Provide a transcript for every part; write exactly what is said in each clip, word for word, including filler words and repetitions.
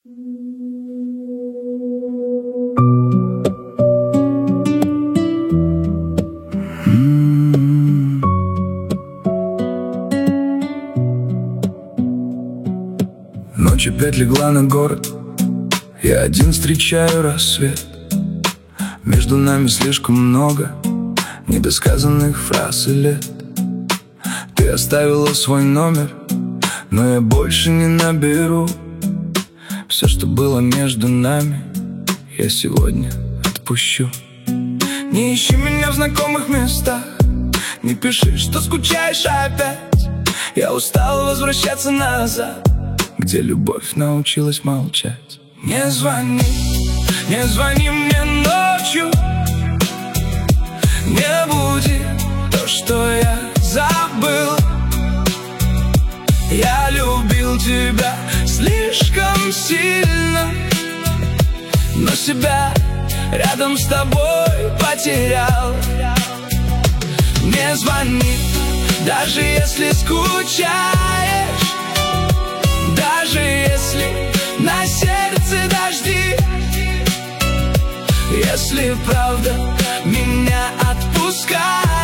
Ночь опять легла на город, я один встречаю рассвет. Между нами слишком много недосказанных фраз и лет. Ты оставила свой номер, но я больше не наберу. Все, что было между нами, я сегодня отпущу. Не ищи меня в знакомых местах, не пиши, что скучаешь опять. Я устал возвращаться назад, где любовь научилась молчать. Не звони, не звони мне ночью, не буди то, что я забыл. Я любил тебя слишком сильно, но себя рядом с тобой потерял. Не звони, даже если скучаешь, даже если на сердце дожди. Если правда меня отпускаешь,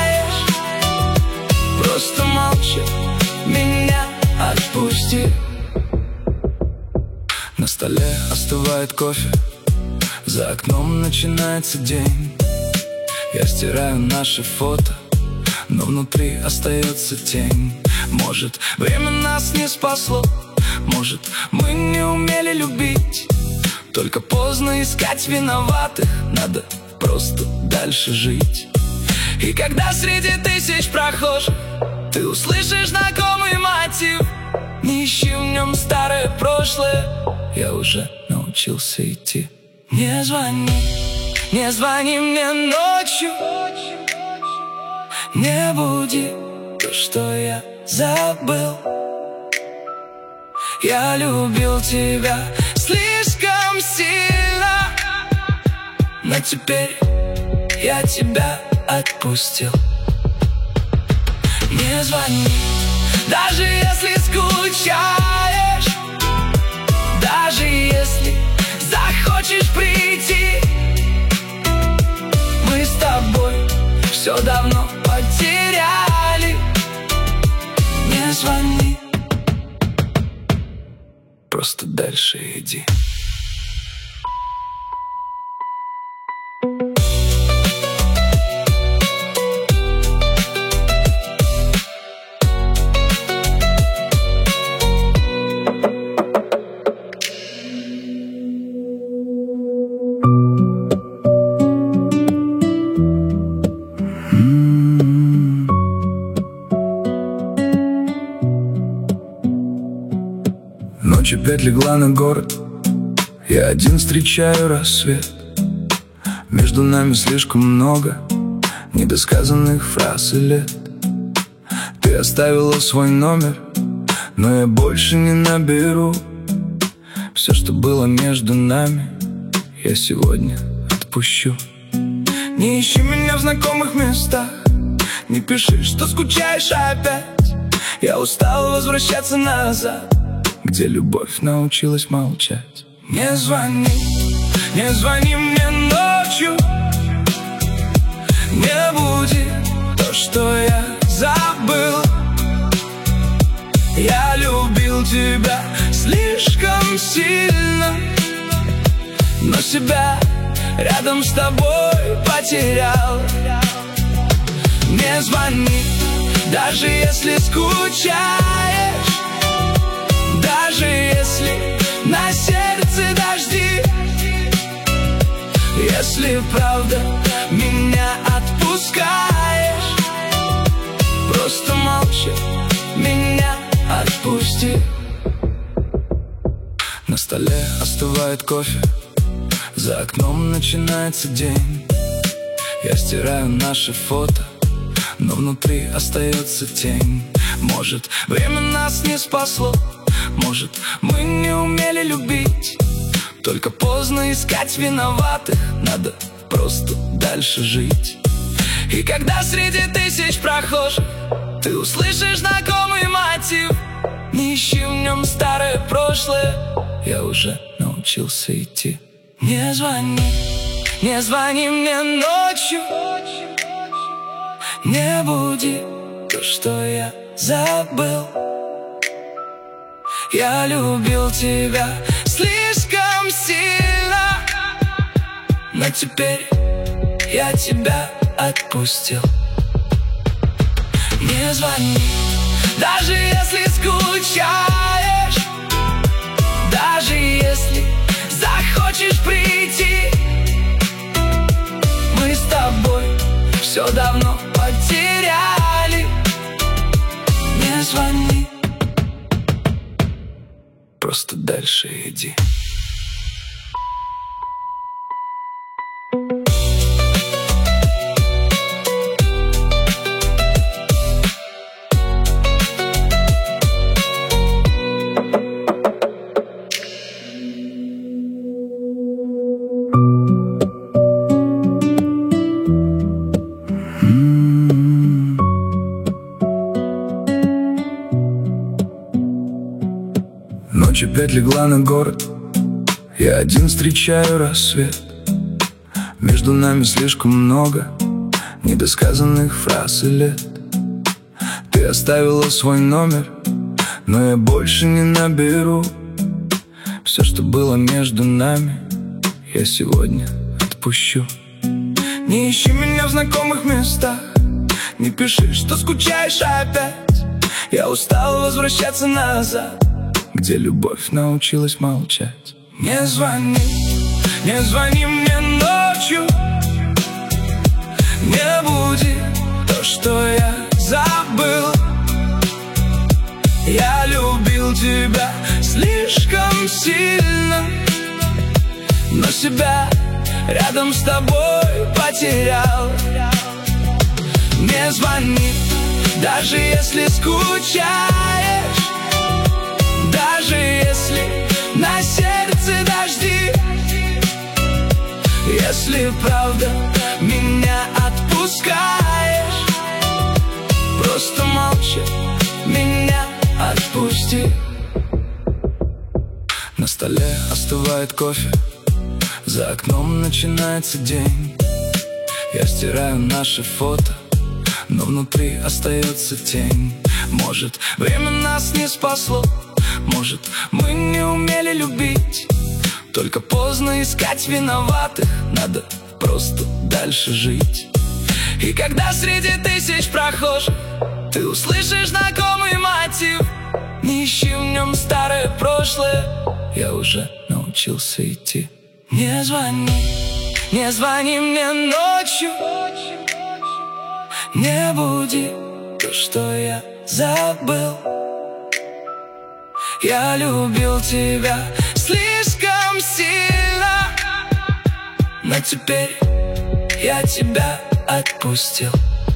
просто молчи, меня отпусти. На столе остывает кофе, за окном начинается день. Я стираю наши фото, но внутри остается тень. Может, время нас не спасло, может, мы не умели любить. Только поздно искать виноватых, надо просто дальше жить. И когда среди тысяч прохожих ты услышишь знакомый мотив, не ищи в нем старое прошлое, я уже научился идти. Не звони, не звони мне ночью, не буди то, что я забыл. Я любил тебя слишком сильно, но теперь я тебя отпустил. Не звони, даже если скучаешь, даже если захочешь прийти. Мы с тобой все давно потеряли. Не звони, просто дальше иди. Ночь опять легла на город, я один встречаю рассвет. Между нами слишком много недосказанных фраз и лет. Ты оставила свой номер, но я больше не наберу. Все, что было между нами, я сегодня отпущу. Не ищи меня в знакомых местах, не пиши, что скучаешь опять. Я устал возвращаться назад, где любовь научилась молчать. Не звони, не звони мне ночью, не буди то, что я забыл. Я любил тебя слишком сильно, но себя рядом с тобой потерял. Не звони, даже если скучаешь, даже если на сердце дожди. Если правда меня отпускаешь, просто молчи, меня отпусти. На столе остывает кофе, за окном начинается день. Я стираю наши фото, но внутри остается тень. Может, время нас не спасло, может, мы не умели любить. Только поздно искать виноватых, надо просто дальше жить. И когда среди тысяч прохожих ты услышишь знакомый мотив, не ищи в нем старое прошлое, я уже научился научился идти. Не звони, не звони мне ночью, не буди то, что я забыл. Я любил тебя слишком сильно, но теперь я тебя отпустил. Не звони, даже если скучаешь, даже если захочешь прийти. Мы с тобой все давно потеряли. Не звони, просто дальше иди. Ночь опять легла на город, я один встречаю рассвет. Между нами слишком много недосказанных фраз и лет. Ты оставила свой номер, но я больше не наберу. Все, что было между нами, я сегодня отпущу. Не ищи меня в знакомых местах, не пиши, что скучаешь опять. Я устал возвращаться назад, где любовь научилась молчать. Не звони, не звони мне ночью, не буди то, что я забыл. Я любил тебя слишком сильно, но себя рядом с тобой потерял. Не звони, даже если скучаешь, даже если на сердце дожди. Если правда меня отпускаешь, просто молча меня отпусти. На столе остывает кофе, за окном начинается день. Я стираю наши фото, но внутри остается тень. Может, время нас не спасло, может, мы не умели любить. Только поздно искать виноватых, надо просто дальше жить. И когда среди тысяч прохожих ты услышишь знакомый мотив, не ищи в нем старое прошлое, я уже научился идти. Не звони, не звони мне ночью, не буди то, что я забыл. Я любил тебя слишком сильно, но теперь я тебя отпустил.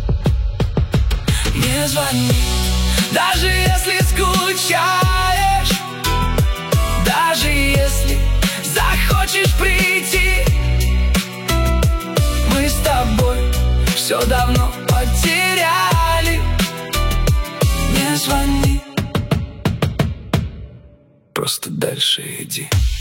Не звони, даже если скучаешь, даже если захочешь прийти. Мы с тобой все давно потеряли. Не звони, просто дальше иди.